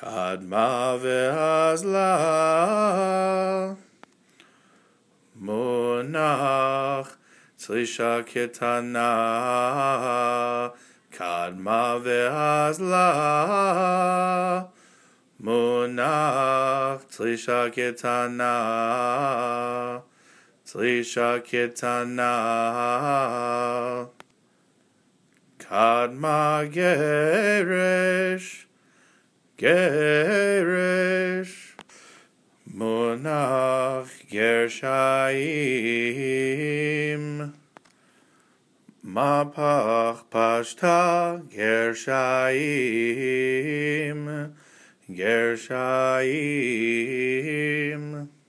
Kadma ve'azla Monach Tzrisha ketana Kadma ve'azla Monach Tzrisha ketana Kadma Geresh Monach Gershaim Mapach Pashta Gershaim